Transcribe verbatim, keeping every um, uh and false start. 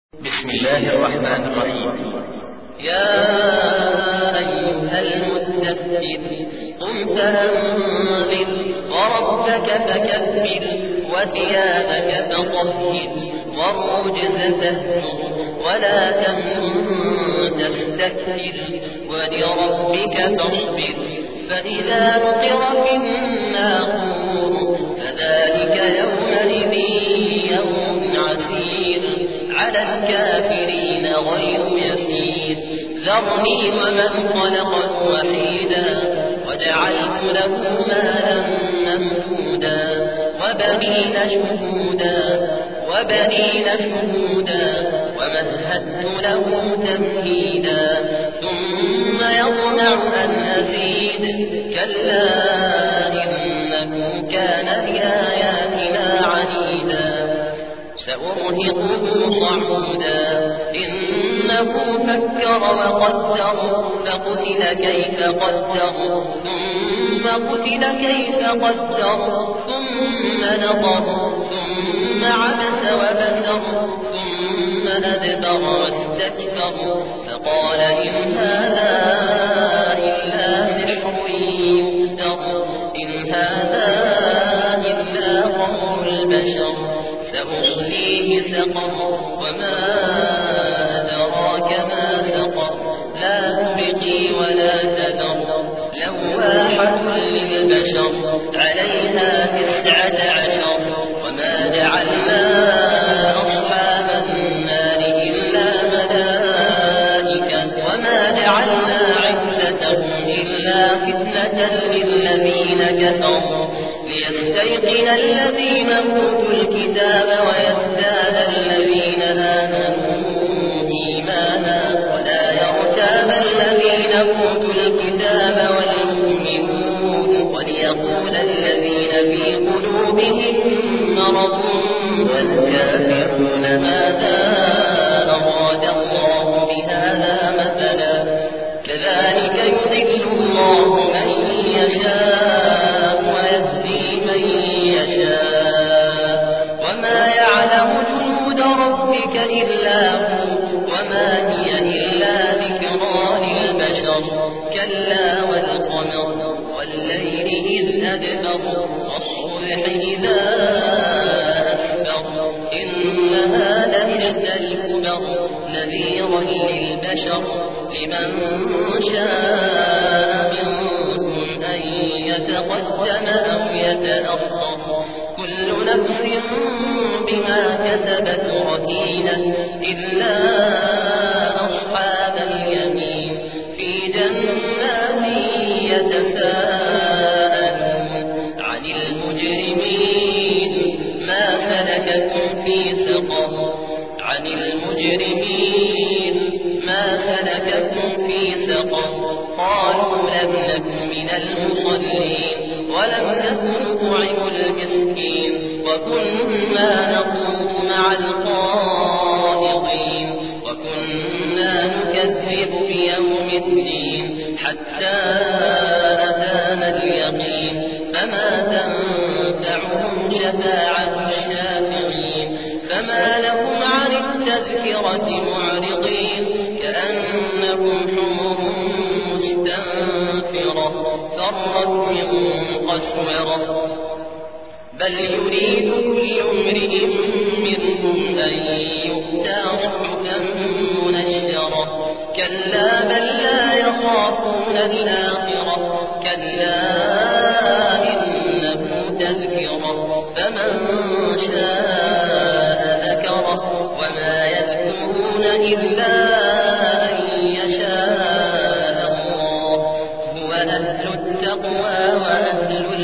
بسم الله الرحمن الرحيم. يا أيها المدثر قم فأنذر وربك فكبر وثيابك فطهر والرجز فاهجر ولا تمنن تستكثر ولربك فاصبر فإذا نقر في الناقور فذلك يومئذ يوم عسير على الكافرين غير يسير. ذرني ومن خلقت وحيدا وجعلت له مالا ممدودا وبنين شهودا وبنين شهودا ومهدت له تمهيدا ثم يطمع أن أزيد كلا إنه كان بآياتنا عنيدا سأرهقه صعودا إنه فكر وقدر فقتل كيف قدر ثم قتل كيف قدر ثم نظر ثم عبس وبسر ثم أدبر واستكبر فقال إن هذا إلا سحر يؤثر إن هذا إلا قول البشر سأصليه سقر وما أدراك ما سقر لا تبقي ولا تذر لواحة للبشر عليها تسعة عشر وما جعلنا أصحاب النار إلا ملائكة وما جعلنا عدتهم إلا فتنة للذين كفروا ليستيقن الذين أوتوا الكتاب ويزداد الذين آمنوا إيمانا ولا يرتاب الذين أوتوا الكتاب والمؤمنون وليقول الذين في قلوبهم مرض والكافرون ماذا أراد الله بهذا مثلا كذلك يضل الله من يشاء ويهدي من يشاء وما يعلم جنود ربك إلا هو وما هي إلا ذكرى للبشر كلا والقمر والليل إذ أدبر والصبح إذا أسفر إنها لإحدى الكبر نذيرا للبشر لمن شاء منكم أن يتقدم أو يتأخر كل نفس بما كسبت رهينة إلا أصحاب اليمين في جنات يتساءلون عن المجرمين ما سلككم في سقر عن المجرمين ما سلككم في سقر قالوا لم نك من المصلين ولم نكن نطعم المسكين وكنا نخوض مع الخائضين وكنا نكذب بيوم الدين حتى أتانا اليقين فما تنفعهم شفاعة الشافعين فما لهم عن التذكرة معرضين كأنهم حمر مستنفرة فرت من قسورة بل يريد كل امرئ منهم أن يؤتى صحفا منشرة كلا بل لا يخافون الآخرة كلا إنه تذكرة فمن شاء ذكره وما يذكرون إلا أن يشاء الله هو أهل التقوى وأهل